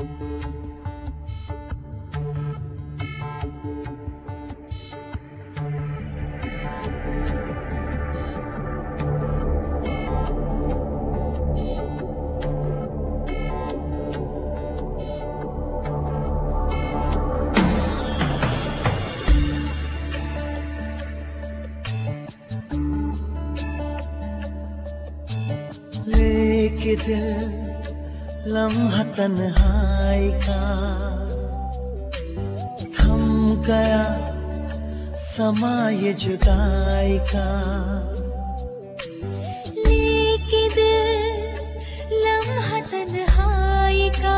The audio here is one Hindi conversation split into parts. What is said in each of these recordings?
लेके दिल लम्हा तन्हाई का थम गया समा ये जुदाई का। लेके दिल लम्हा तन्हाई का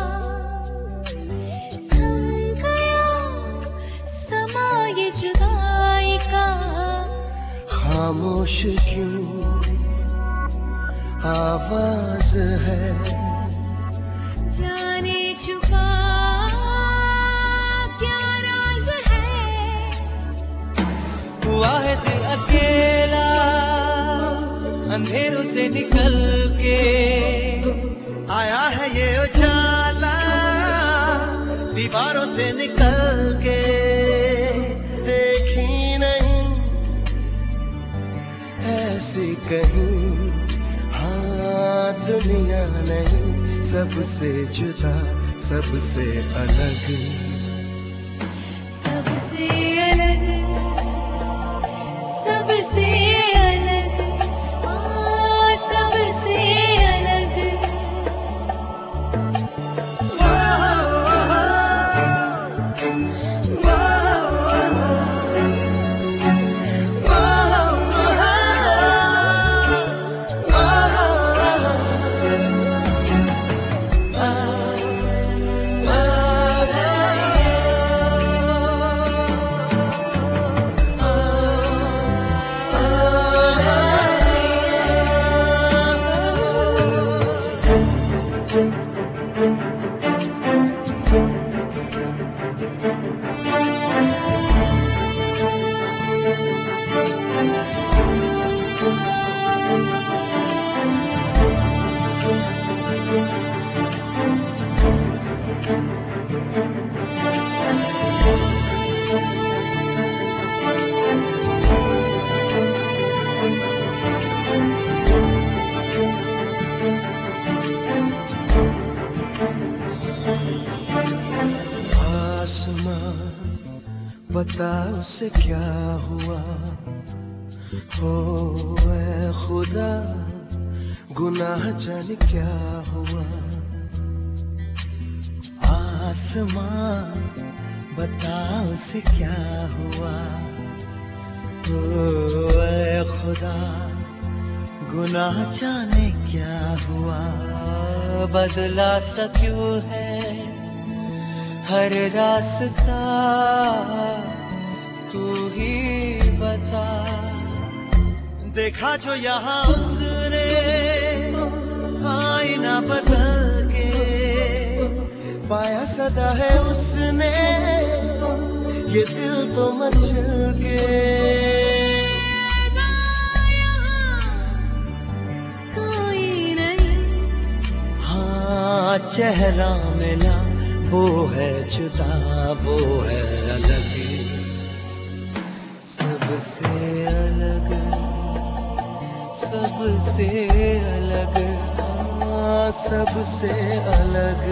थम गया समा ये जुदाई का। खामोश क्यों आवाज है जाने छुपा क्या राज है। हुआ है दिल अकेला अंधेरों से निकल के, आया है ये उजाला दीवारों से निकल के। देखी नहीं ऐसी कहीं दुनिया नहीं, सबसे जुदा सबसे अलग, सबसे अलग सबसे अलग सबसे अलग। बता उसे क्या हुआ हो ऐ खुदा, गुनाह जाने क्या हुआ। आसमां बता उसे क्या हुआ हो ऐ खुदा, गुनाह जाने क्या हुआ। बदला सा क्यों है हर रास्ता, तू ही बता। देखा जो यहाँ उसने आईना बदल के, पाया सदा है उसने ये दिल तो मचल के। कोई नहीं हाँ चेहरा मिला वो है जुदा वो है अलग, सबसे अलग सबसे अलग सबसे अलग।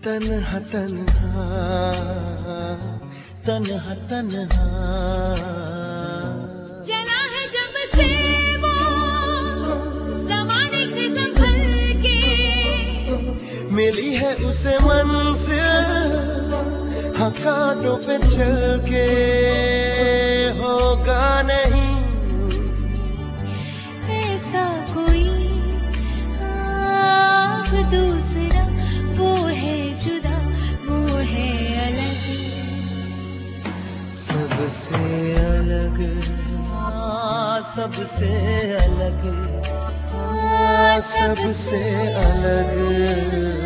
तन्हा तन्हा तन्हा तन्हा चला है जब से वो ज़माने से संभल के, मिली है उसे मंजिल हाँ कांटों पे चल के, होगा नहीं ऐसा कोई अब दूसरा, वो है जुदा, वो है अलग, सबसे अलग, सबसे अलग, सबसे अलग।